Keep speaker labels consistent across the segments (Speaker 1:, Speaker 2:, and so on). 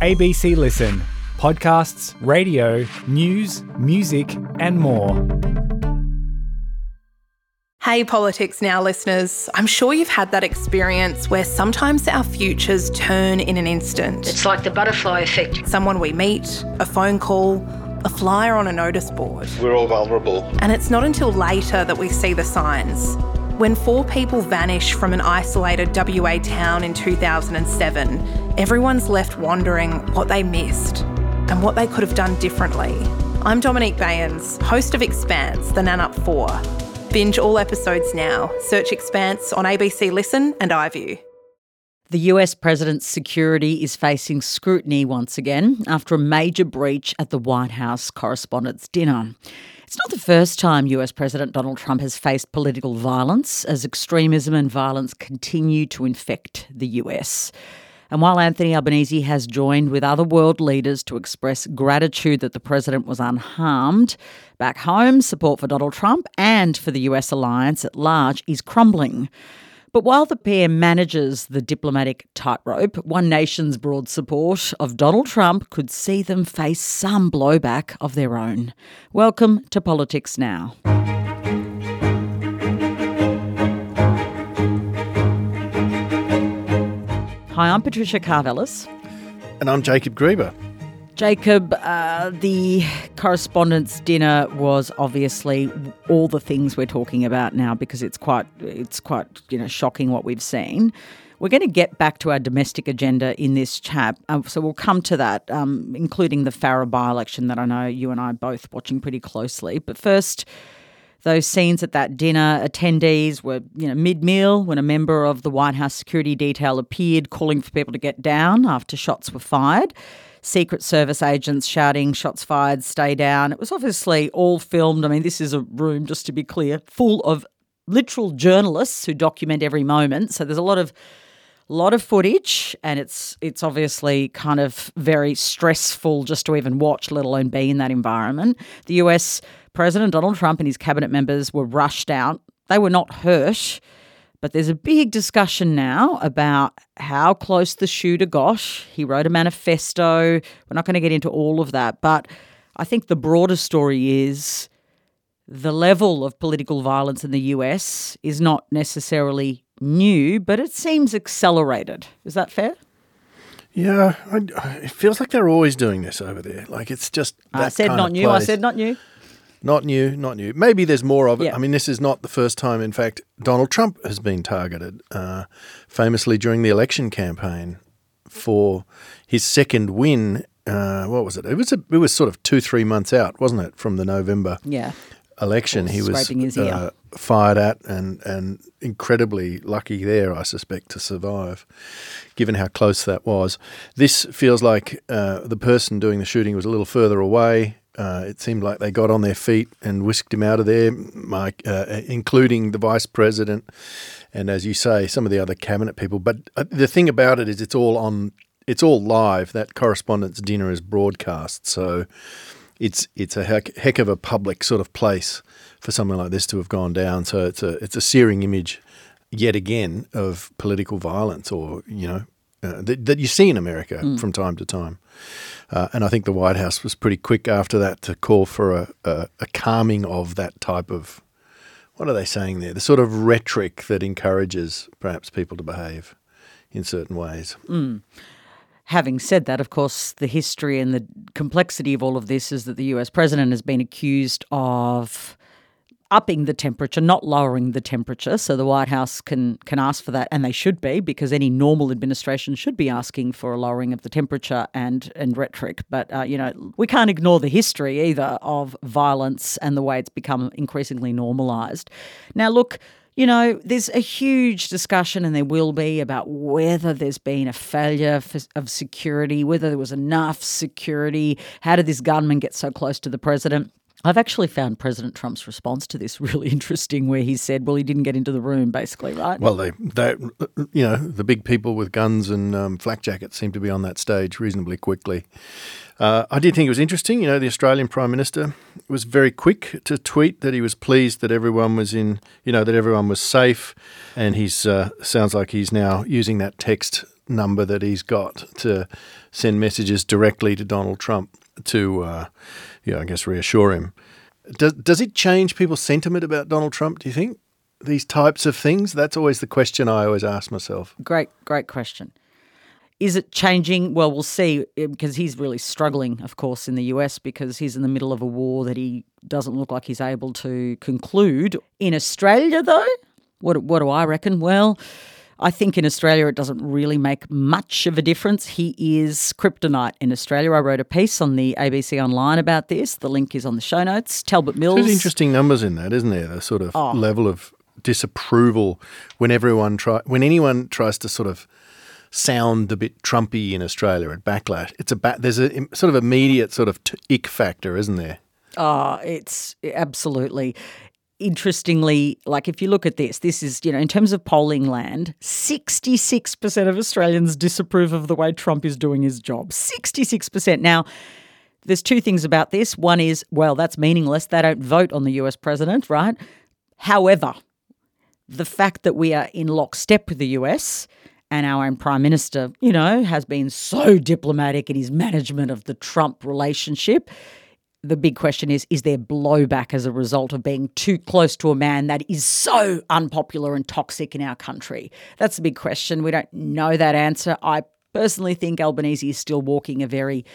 Speaker 1: ABC Listen. Podcasts, radio, news, music and more.
Speaker 2: Hey Politics Now listeners, I'm sure you've had that experience where sometimes our futures turn in an instant.
Speaker 3: It's like the butterfly effect.
Speaker 2: Someone we meet, a phone call, a flyer on a notice board.
Speaker 4: We're all vulnerable.
Speaker 2: And it's not until later that we see the signs. When 4 people vanish from an isolated WA town in 2007, everyone's left wondering what they missed and what they could have done differently. I'm Dominique Bayens, host of Expanse, the Nan-Up 4. Binge all episodes now. Search Expanse on ABC Listen and iView.
Speaker 5: The US president's security is facing scrutiny once again after a major breach at the White House Correspondents' Dinner. It's not the first time US President Donald Trump has faced political violence as extremism and violence continue to infect the US. And while Anthony Albanese has joined with other world leaders to express gratitude that the president was unharmed, back home, support for Donald Trump and for the US alliance at large is crumbling. But while the pair manages the diplomatic tightrope, One Nation's broad support of Donald Trump could see them face some blowback of their own. Welcome to Politics Now. Hi, I'm Patricia Karvelis.
Speaker 4: And I'm Jacob Grieber.
Speaker 5: Jacob, the Correspondents' Dinner was obviously all the things we're talking about now because it's quite shocking what we've seen. We're going to get back to our domestic agenda in this chat, so we'll come to that, including the Farrer by-election that I know you and I are both watching pretty closely. But first, those scenes at that dinner, attendees were, mid-meal when a member of the White House security detail appeared calling for people to get down after shots were fired. Secret Service agents shouting, shots fired, stay down. It was obviously all filmed. I mean, this is a room, just to be clear, full of literal journalists who document every moment. So there's a lot of footage, and it's obviously kind of very stressful just to even watch, let alone be in that environment. The US President Donald Trump and his cabinet members were rushed out. They were not hurt, but there's a big discussion now about how close the shooter got. He wrote a manifesto. We're not going to get into all of that, but I think the broader story is the level of political violence in the US is not necessarily new, but it seems accelerated. Is that fair?
Speaker 4: Yeah, it feels like they're always doing this over there. Like it's just that
Speaker 5: I said
Speaker 4: kind
Speaker 5: not
Speaker 4: of
Speaker 5: new.
Speaker 4: place.
Speaker 5: I said not new.
Speaker 4: Not new. Maybe there's more of it.
Speaker 5: Yeah.
Speaker 4: I mean, this is not the first time. In fact, Donald Trump has been targeted, famously during the election campaign for his second win. What was it? It was sort of 2-3 months out, wasn't it, from the November election? He was
Speaker 5: scraping his ear.
Speaker 4: Fired at and incredibly lucky there, I suspect, to survive, given how close that was. This feels like the person doing the shooting was a little further away. It seemed like they got on their feet and whisked him out of there, including the vice president and, as you say, some of the other cabinet people. But the thing about it is it's all live. That Correspondents' Dinner is broadcast, so it's a heck of a public sort of place for something like this to have gone down. So it's a searing image yet again of political violence, or that you see in America from time to time. And I think the White House was pretty quick after that to call for a calming of that type of, what are they saying there? The sort of rhetoric that encourages perhaps people to behave in certain ways.
Speaker 5: Having said that, of course, the history and the complexity of all of this is that the US president has been accused of upping the temperature, not lowering the temperature. So the White House can ask for that, and they should be, because any normal administration should be asking for a lowering of the temperature and rhetoric. But, we can't ignore the history either of violence and the way it's become increasingly normalised. Now, look, there's a huge discussion, and there will be, about whether there's been a failure of security, whether there was enough security. How did this gunman get so close to the president? I've actually found President Trump's response to this really interesting, where he said, well, he didn't get into the room, basically, right?
Speaker 4: Well, the big people with guns and flak jackets seem to be on that stage reasonably quickly. I did think it was interesting. The Australian Prime Minister was very quick to tweet that he was pleased that everyone was that everyone was safe. And he's sounds like he's now using that text number that he's got to send messages directly to Donald Trump to, I guess, reassure him. Does it change people's sentiment about Donald Trump, do you think? These types of things? That's always the question I always ask myself.
Speaker 5: Great question. Is it changing? Well, we'll see, because he's really struggling, of course, in the US, because he's in the middle of a war that he doesn't look like he's able to conclude. In Australia, though, what do I reckon? Well, I think in Australia it doesn't really make much of a difference. He is kryptonite in Australia. I wrote a piece on the ABC Online about this. The link is on the show notes. Talbot Mills.
Speaker 4: There's interesting numbers in that, isn't there? The sort of level of disapproval when anyone tries to sort of sound a bit Trumpy in Australia at backlash. There's a sort of immediate sort of ick factor, isn't there?
Speaker 5: Oh, it's absolutely. Interestingly, like if you look at this is, in terms of polling land, 66% of Australians disapprove of the way Trump is doing his job. 66%. Now, there's two things about this. One is, well, that's meaningless. They don't vote on the US president, right? However, the fact that we are in lockstep with the US and our own Prime Minister, has been so diplomatic in his management of the Trump relationship. The big question is there blowback as a result of being too close to a man that is so unpopular and toxic in our country? That's the big question. We don't know that answer. I personally think Albanese is still walking a very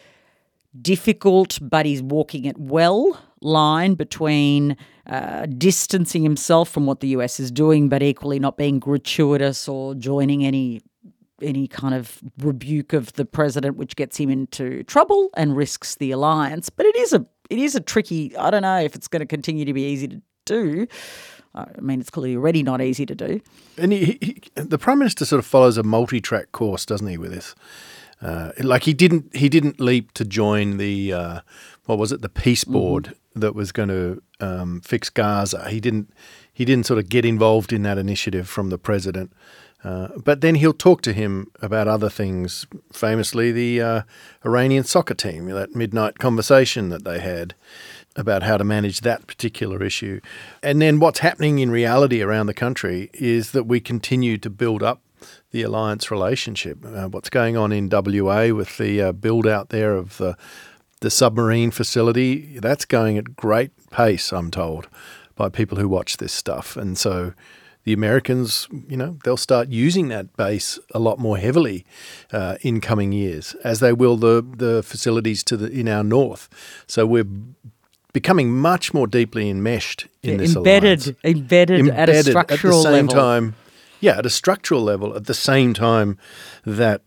Speaker 5: difficult, but he's walking it well, line between distancing himself from what the US is doing, but equally not being gratuitous or joining any kind of rebuke of the president, which gets him into trouble and risks the alliance. But it is a tricky. I don't know if it's going to continue to be easy to do. I mean, it's clearly already not easy to do.
Speaker 4: And the Prime Minister sort of follows a multi-track course, doesn't he, with this? He didn't leap to join the the peace board that was going to fix Gaza. He didn't sort of get involved in that initiative from the president. But then he'll talk to him about other things, famously the Iranian soccer team, that midnight conversation that they had about how to manage that particular issue. And then what's happening in reality around the country is that we continue to build up the alliance relationship. What's going on in WA with the build out there of the submarine facility, that's going at great pace, I'm told, by people who watch this stuff. And so the Americans, they'll start using that base a lot more heavily in coming years, as they will the facilities in our north. So we're becoming much more deeply enmeshed in this alliance.
Speaker 5: Embedded at a structural level.
Speaker 4: At the same time, at a structural level, at the same time that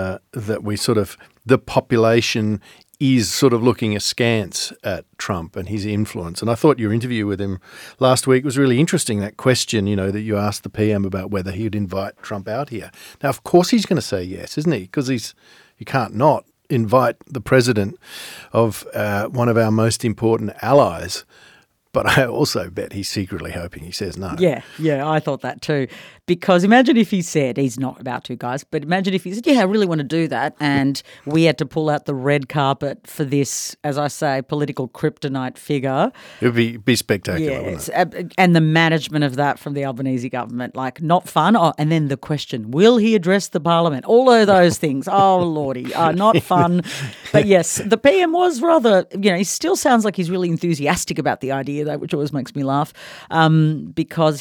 Speaker 4: we sort of, the population is sort of looking askance at Trump and his influence. And I thought your interview with him last week was really interesting, that question, that you asked the PM about whether he would invite Trump out here. Now, of course he's going to say yes, isn't he? Because you can't not invite the president of one of our most important allies. But I also bet he's secretly hoping he says no.
Speaker 5: Yeah, I thought that too. Because imagine if he said, he's not about to, guys, but imagine if he said, I really want to do that, and we had to pull out the red carpet for this, as I say, political kryptonite figure.
Speaker 4: It would be spectacular, wouldn't it?
Speaker 5: And the management of that from the Albanese government, not fun. Oh, and then the question, will he address the parliament? All of those things. Oh, Lordy, not fun. But yes, the PM was rather, he still sounds like he's really enthusiastic about the idea, though, which always makes me laugh, because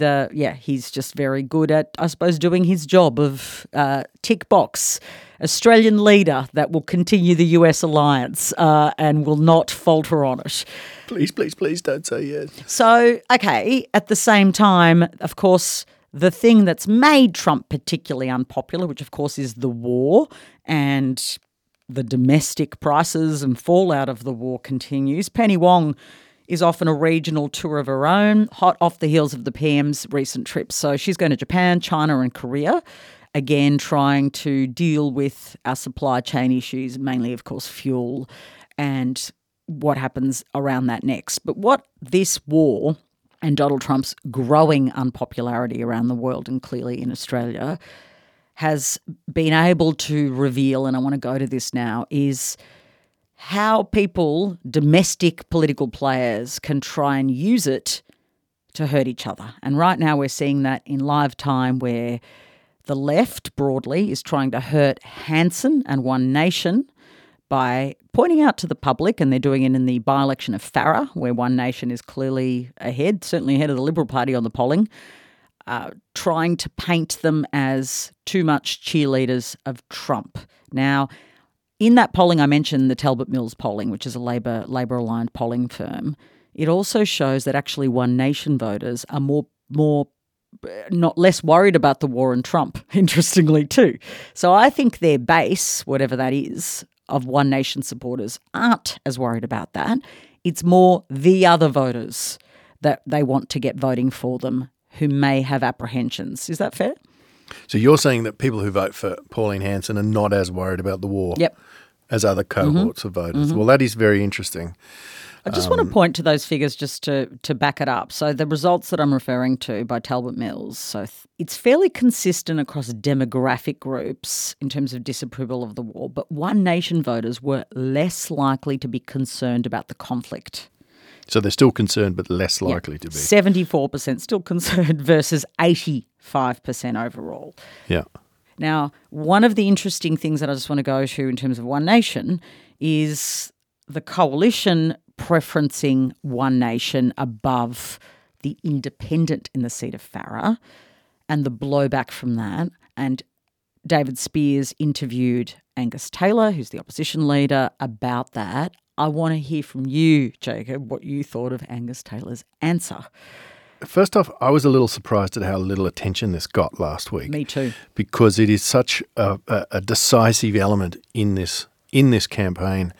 Speaker 5: he's just very good at, I suppose, doing his job of tick box Australian leader that will continue the US alliance and will not falter on it.
Speaker 4: Please don't say yes.
Speaker 5: So, okay, at the same time, of course, the thing that's made Trump particularly unpopular, which of course is the war and the domestic prices and fallout of the war, continues. Penny Wong is off on a regional tour of her own, hot off the heels of the PM's recent trips. So she's going to Japan, China and Korea, again trying to deal with our supply chain issues, mainly, of course, fuel and what happens around that next. But what this war and Donald Trump's growing unpopularity around the world and clearly in Australia has been able to reveal, and I want to go to this now, is how people, domestic political players, can try and use it to hurt each other. And right now we're seeing that in live time, where the left broadly is trying to hurt Hanson and One Nation by pointing out to the public, and they're doing it in the by-election of Farrer, where One Nation is clearly ahead, certainly ahead of the Liberal Party on the polling, trying to paint them as too much cheerleaders of Trump. Now, in that polling I mentioned, the Talbot Mills polling, which is a Labor-aligned polling firm, it also shows that actually One Nation voters are not less worried about the war and Trump, interestingly too. So I think their base, whatever that is, of One Nation supporters aren't as worried about that. It's more the other voters that they want to get voting for them who may have apprehensions. Is that fair?
Speaker 4: So you're saying that people who vote for Pauline Hanson are not as worried about the war as other cohorts of voters. Well, that is very interesting.
Speaker 5: I just want to point to those figures just to back it up. So the results that I'm referring to by Talbot Mills, so it's fairly consistent across demographic groups in terms of disapproval of the war, but One Nation voters were less likely to be concerned about the conflict.
Speaker 4: So they're still concerned but less likely to be.
Speaker 5: 74% still concerned versus 85% overall.
Speaker 4: Yeah.
Speaker 5: Now, one of the interesting things that I just want to go to in terms of One Nation is the coalition preferencing One Nation above the independent in the seat of Farrer and the blowback from that. And David Spears interviewed Angus Taylor, who's the opposition leader, about that. I want to hear from you, Jacob, what you thought of Angus Taylor's answer.
Speaker 4: First off, I was a little surprised at how little attention this got last week.
Speaker 5: Me too.
Speaker 4: Because it is such a decisive element in this campaign.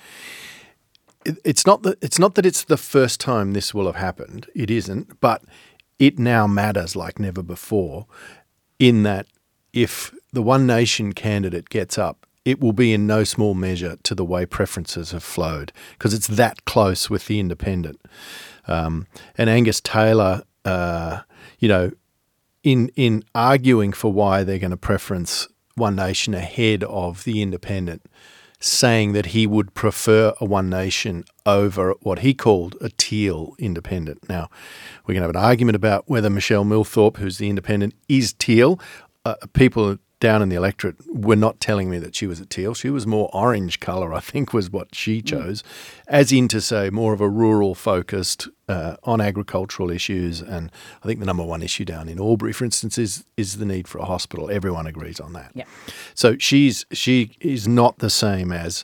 Speaker 4: It's not that it's the first time this will have happened. It isn't, but it now matters like never before, in that if the One Nation candidate gets up, it will be in no small measure to the way preferences have flowed, because it's that close with the independent. And Angus Taylor, in arguing for why they're going to preference One Nation ahead of the independent, saying that he would prefer a One Nation over what he called a teal independent. Now, we're going to have an argument about whether Michelle Millthorpe, who's the independent, is teal. People down in the electorate were not telling me that she was a teal. She was more orange colour, I think, was what she chose, as in to say more of a rural-focused on agricultural issues. And I think the number one issue down in Albury, for instance, is the need for a hospital. Everyone agrees on that.
Speaker 5: Yeah.
Speaker 4: So she is not the same as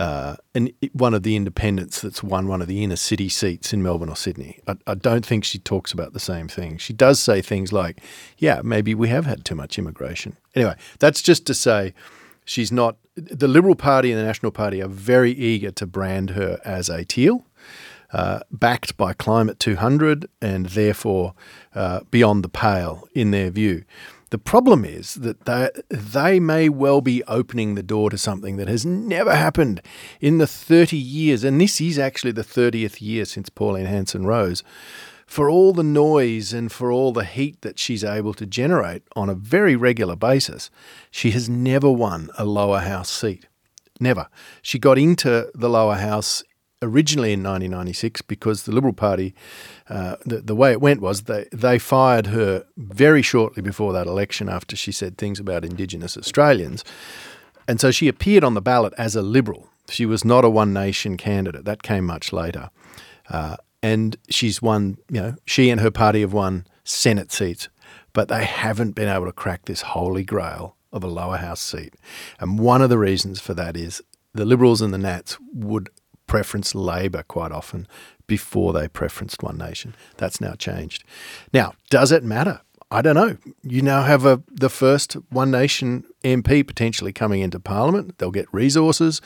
Speaker 4: one of the independents that's won one of the inner city seats in Melbourne or Sydney. I don't think she talks about the same thing. She does say things like, yeah, maybe we have had too much immigration. Anyway, that's just to say she's not – the Liberal Party and the National Party are very eager to brand her as a teal, backed by Climate 200 and therefore beyond the pale in their view. The problem is that they may well be opening the door to something that has never happened in the 30 years, and this is actually the 30th year since Pauline Hanson rose. For all the noise and for all the heat that she's able to generate on a very regular basis, she has never won a lower house seat. Never. She got into the lower house originally in 1996 because the Liberal Party, the way it went was they fired her very shortly before that election after she said things about Indigenous Australians. And so she appeared on the ballot as a Liberal. She was not a One Nation candidate. That came much later. And she's won, she and her party have won Senate seats, but they haven't been able to crack this holy grail of a lower house seat. And one of the reasons for that is the Liberals and the Nats would preference Labor quite often before they preferenced One Nation. That's now changed. Now, does it matter? I don't know. You now have the first One Nation MP potentially coming into Parliament. They'll get resources.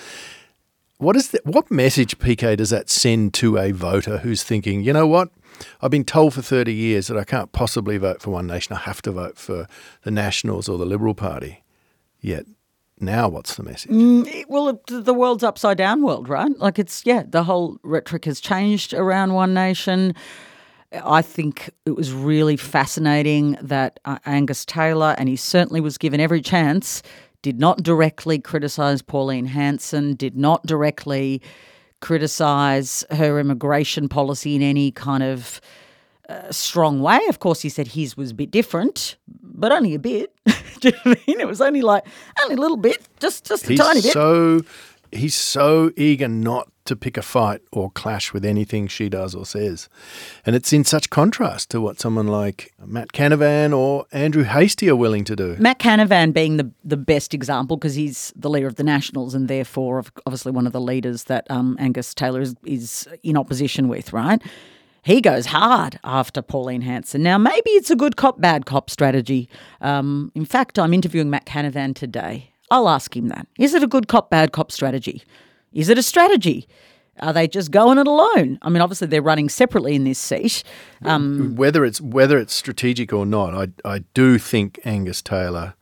Speaker 4: What message, PK, does that send to a voter who's thinking, you know what, I've been told for 30 years that I can't possibly vote for One Nation. I have to vote for the Nationals or the Liberal Party. Yet now what's the message?
Speaker 5: Well, the world's upside down world, right? Like the whole rhetoric has changed around One Nation. I think it was really fascinating that Angus Taylor, and he certainly was given every chance, did not directly criticise Pauline Hanson, did not directly criticise her immigration policy in any kind of strong way. Of course, he said his was a bit different, but only a bit. Do you know what I mean? It was only a little bit, just a tiny bit.
Speaker 4: He's so eager not to pick a fight or clash with anything she does or says. And it's in such contrast to what someone like Matt Canavan or Andrew Hastie are willing to do.
Speaker 5: Matt Canavan being the best example because he's the leader of the Nationals and therefore obviously one of the leaders that Angus Taylor is in opposition with, right? He goes hard after Pauline Hanson. Now, maybe it's a good cop, bad cop strategy. In fact, I'm interviewing Matt Canavan today. I'll ask him that. Is it a good cop, bad cop strategy? Is it a strategy? Are they just going it alone? I mean, obviously they're running separately in this seat.
Speaker 4: Whether it's strategic or not, I do think Angus Taylor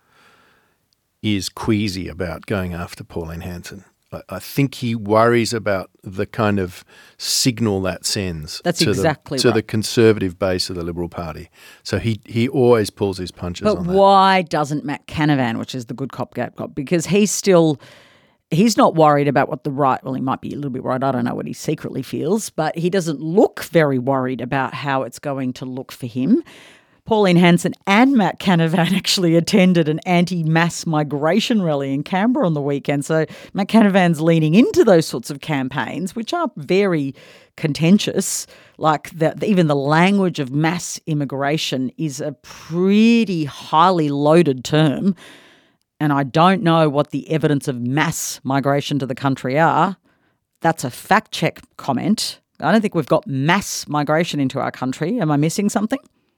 Speaker 4: is queasy about going after Pauline Hanson. I think he worries about the kind of signal that sends to the Conservative base of the Liberal Party. So he always pulls his punches on that.
Speaker 5: But why doesn't Matt Canavan, which is the good cop, bad cop, because he's not worried about what the right, well, he might be a little bit worried. I don't know what he secretly feels, but he doesn't look very worried about how it's going to look for him. Pauline Hanson and Matt Canavan actually attended an anti-mass migration rally in Canberra on the weekend. So Matt Canavan's leaning into those sorts of campaigns, which are very contentious. Like even the language of mass immigration is a pretty highly loaded term. And I don't know what the evidence of mass migration to the country are. That's a fact check comment. I don't think we've got mass migration into our country. Am I missing something?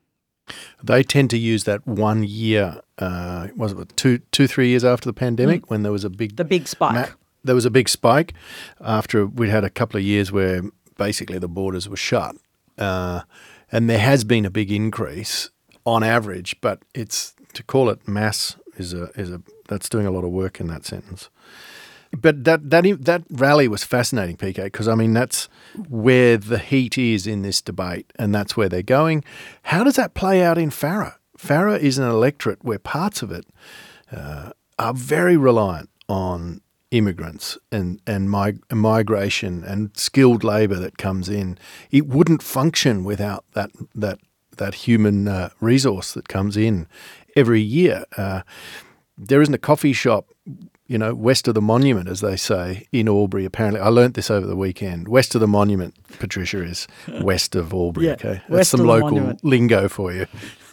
Speaker 4: They tend to use that 1 year, was it 3 years after the pandemic when there was the big spike. There was a big spike after we'd had a couple of years where basically the borders were shut. And there has been a big increase on average, but to call it mass is that's doing a lot of work in that sentence. But that rally was fascinating, PK, because, I mean, that's where the heat is in this debate and that's where they're going. How does that play out in Farrer? Farrer is an electorate where parts of it are very reliant on immigrants and migration and skilled labour that comes in. It wouldn't function without that human resource that comes in every year. There isn't a coffee shop, west of the Monument, as they say, in Albury, apparently. I learnt this over the weekend. West of the Monument, Patricia, is west of Albury, okay? That's some local lingo for you.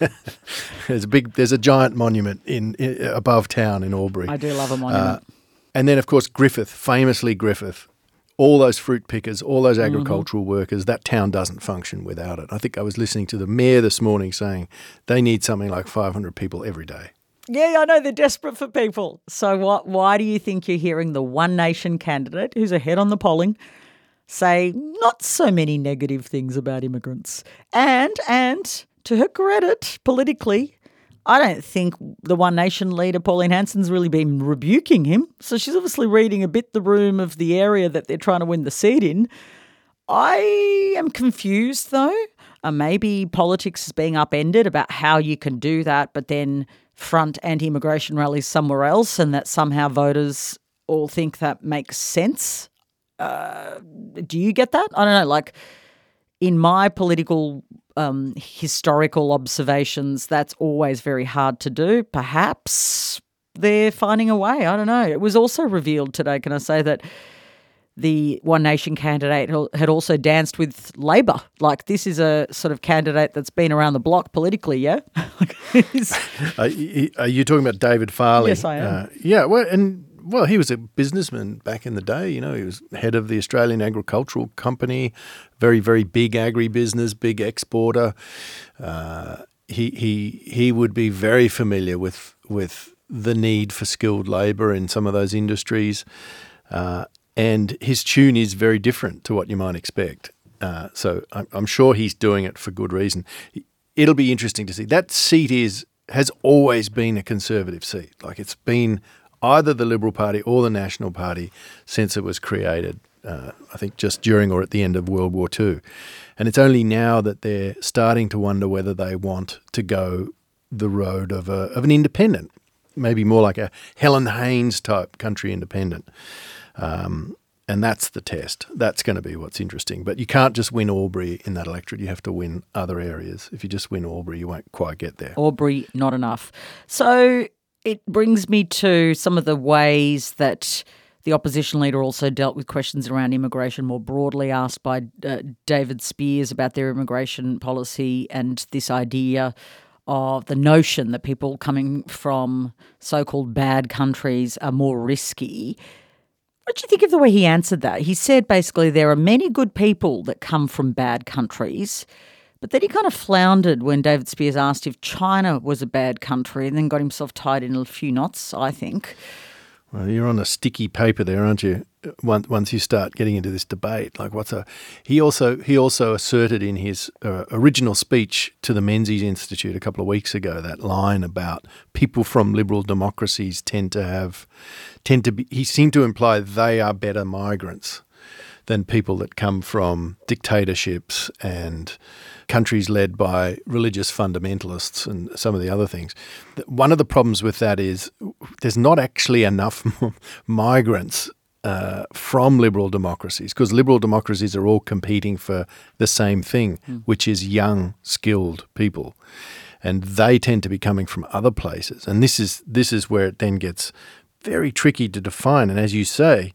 Speaker 4: There's a giant monument above town in Albury.
Speaker 5: I do love a monument.
Speaker 4: And then, of course, famously Griffith, all those fruit pickers, all those agricultural workers, that town doesn't function without it. I think I was listening to the mayor this morning saying they need something like 500 people every day.
Speaker 5: Yeah, I know, they're desperate for people. So why do you think you're hearing the One Nation candidate, who's ahead on the polling, say not so many negative things about immigrants? And to her credit, politically, I don't think the One Nation leader, Pauline Hanson's really been rebuking him. So she's obviously reading a bit the room of the area that they're trying to win the seat in. I am confused, though. Maybe politics is being upended about how you can do that, but then front anti-immigration rallies somewhere else, and that somehow voters all think that makes sense. Do you get that? I don't know. Like, in my political historical observations, that's always very hard to do. Perhaps they're finding a way. I don't know. It was also revealed today, can I say, that the One Nation candidate had also danced with Labor. Like, this is a sort of candidate that's been around the block politically, yeah?
Speaker 4: Are you talking about David Farley?
Speaker 5: Yes, I am.
Speaker 4: Well, he was a businessman back in the day. He was head of the Australian Agricultural Company, very, very big agribusiness, big exporter. He would be very familiar with the need for skilled labour in some of those industries. And his tune is very different to what you might expect. So I'm sure he's doing it for good reason. It'll be interesting to see. That seat has always been a Conservative seat. Like, it's been either the Liberal Party or the National Party since it was created, I think just during or at the end of World War II. And it's only now that they're starting to wonder whether they want to go the road of an independent, maybe more like a Helen Haynes type country independent. And that's the test. That's going to be what's interesting. But you can't just win Albury in that electorate. You have to win other areas. If you just win Albury, you won't quite get there.
Speaker 5: Albury, not enough. So it brings me to some of the ways that the opposition leader also dealt with questions around immigration more broadly, asked by David Speers about their immigration policy and this idea of the notion that people coming from so-called bad countries are more risky. What do you think of the way he answered that? He said basically there are many good people that come from bad countries, but then he kind of floundered when David Speers asked if China was a bad country and then got himself tied in a few knots, I think.
Speaker 4: Well, you're on a sticky paper there, aren't you? Once you start getting into this debate, like he also asserted in his original speech to the Menzies Institute a couple of weeks ago that line about people from liberal democracies tend to be. He seemed to imply they are better migrants than people that come from dictatorships and countries led by religious fundamentalists and some of the other things. One of the problems with that is there's not actually enough migrants from liberal democracies, because liberal democracies are all competing for the same thing, which is young, skilled people. And they tend to be coming from other places. And this is where it then gets very tricky to define. And as you say,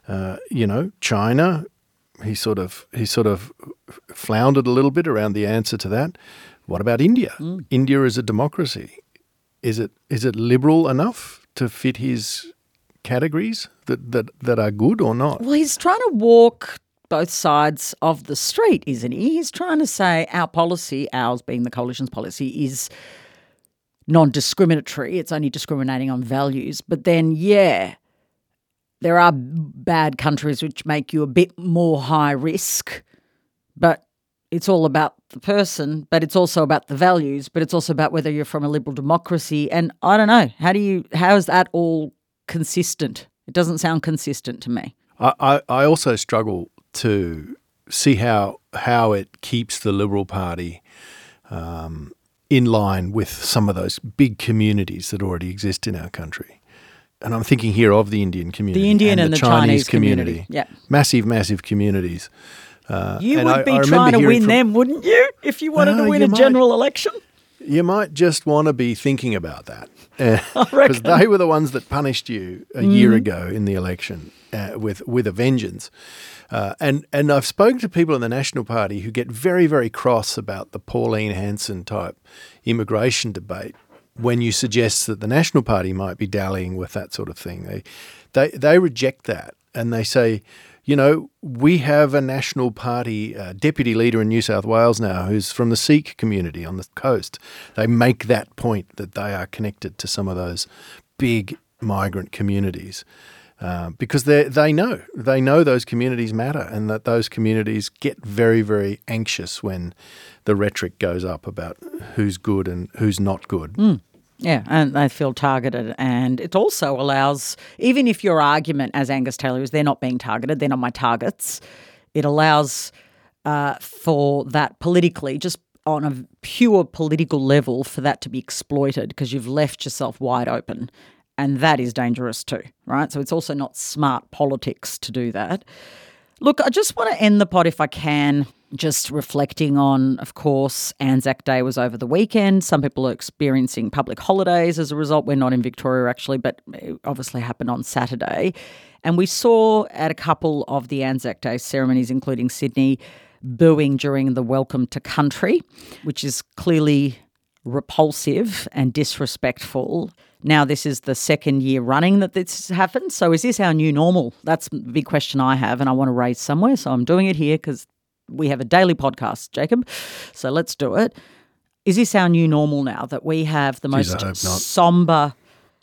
Speaker 4: China, he sort of floundered a little bit around the answer to that. What about India? India is a democracy. Is it liberal enough to fit his categories that are good or not?
Speaker 5: Well, he's trying to walk both sides of the street, isn't he? He's trying to say our policy, ours being the coalition's policy, is non-discriminatory. It's only discriminating on values. But then, there are bad countries which make you a bit more high risk, but it's all about the person, but it's also about the values, but it's also about whether you're from a liberal democracy. And I don't know, how is that all consistent? It doesn't sound consistent to me.
Speaker 4: I also struggle to see how it keeps the Liberal Party in line with some of those big communities that already exist in our country. And I'm thinking here of the Indian community.
Speaker 5: The Indian and the Chinese community. Yeah.
Speaker 4: Massive, massive communities.
Speaker 5: You would be trying to win them, wouldn't you, if you wanted to win a general election?
Speaker 4: You might just want to be thinking about that. Because they were the ones that punished you a year ago in the election with a vengeance. And I've spoken to people in the National Party who get very, very cross about the Pauline Hanson type immigration debate when you suggest that the National Party might be dallying with that sort of thing. They reject that and they say, we have a National Party deputy leader in New South Wales now who's from the Sikh community on the coast. They make that point that they are connected to some of those big migrant communities because they know those communities matter and that those communities get very, very anxious when the rhetoric goes up about who's good and who's not good.
Speaker 5: Yeah, and they feel targeted. And it also allows, even if your argument, as Angus Taylor is, they're not being targeted, they're not my targets, it allows for that politically, just on a pure political level, for that to be exploited because you've left yourself wide open. And that is dangerous too, right? So it's also not smart politics to do that. Look, I just want to end the pod, if I can, just reflecting on, of course, Anzac Day was over the weekend. Some people are experiencing public holidays as a result. We're not in Victoria, actually, but it obviously happened on Saturday. And we saw at a couple of the Anzac Day ceremonies, including Sydney, booing during the Welcome to Country, which is clearly repulsive and disrespectful. Now, this is the second year running that this has happened. So is this our new normal? That's the big question I have and I want to raise somewhere. So I'm doing it here because we have a daily podcast, Jacob. So let's do it. Is this our new normal now, that we have the most sombre,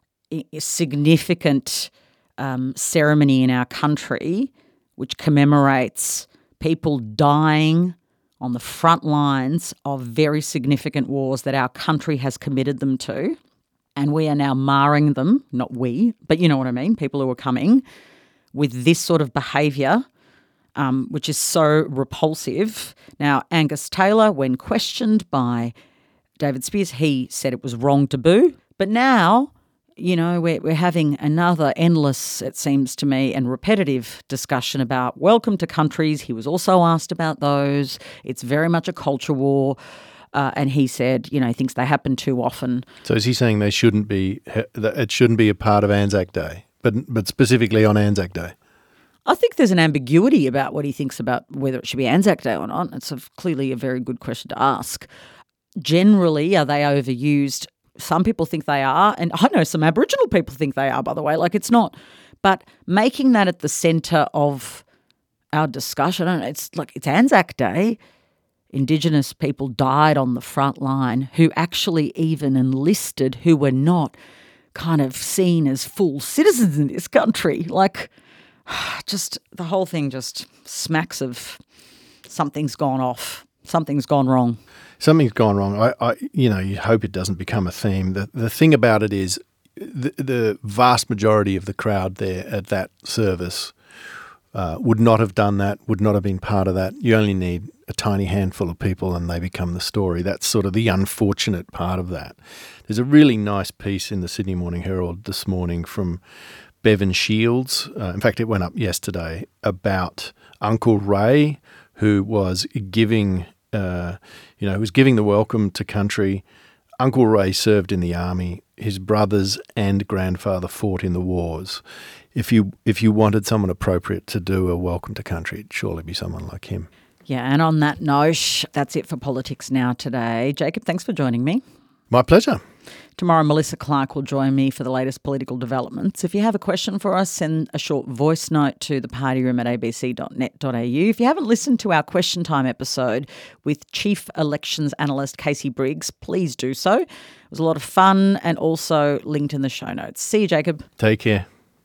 Speaker 5: significant ceremony in our country which commemorates people dying on the front lines of very significant wars that our country has committed them to, and we are now marring them, not we, but you know what I mean, people who are coming, with this sort of behaviour, which is so repulsive. Now, Angus Taylor, when questioned by David Speers, he said it was wrong to boo. But now we're having another endless, it seems to me, and repetitive discussion about welcome to countries. He was also asked about those. It's very much a culture war. And he said, he thinks they happen too often.
Speaker 4: So is he saying it shouldn't be a part of Anzac Day, but specifically on Anzac Day?
Speaker 5: I think there's an ambiguity about what he thinks about whether it should be Anzac Day or not. It's clearly a very good question to ask. Generally, are they overused? Some people think they are, and I know some Aboriginal people think they are, by the way. It's not. But making that at the centre of our discussion, it's Anzac Day. Indigenous people died on the front line who actually even enlisted, who were not kind of seen as full citizens in this country. Just the whole thing just smacks of something's gone off, something's gone wrong.
Speaker 4: Something's gone wrong. You hope it doesn't become a theme. The thing about it is the vast majority of the crowd there at that service would not have done that, would not have been part of that. You only need a tiny handful of people and they become the story. That's sort of the unfortunate part of that. There's a really nice piece in the Sydney Morning Herald this morning from Bevan Shields. In fact, it went up yesterday about Uncle Ray, who was giving the welcome to country. Uncle Ray served in the army. His brothers and grandfather fought in the wars. If you wanted someone appropriate to do a welcome to country, it'd surely be someone like him.
Speaker 5: Yeah, and on that note, that's it for Politics Now today. Jacob, thanks for joining me.
Speaker 4: My pleasure.
Speaker 5: Tomorrow, Melissa Clark will join me for the latest political developments. If you have a question for us, send a short voice note to thepartyroom@abc.net.au. If you haven't listened to our Question Time episode with Chief Elections Analyst Casey Briggs, please do so. It was a lot of fun and also linked in the show notes. See you, Jacob.
Speaker 4: Take care.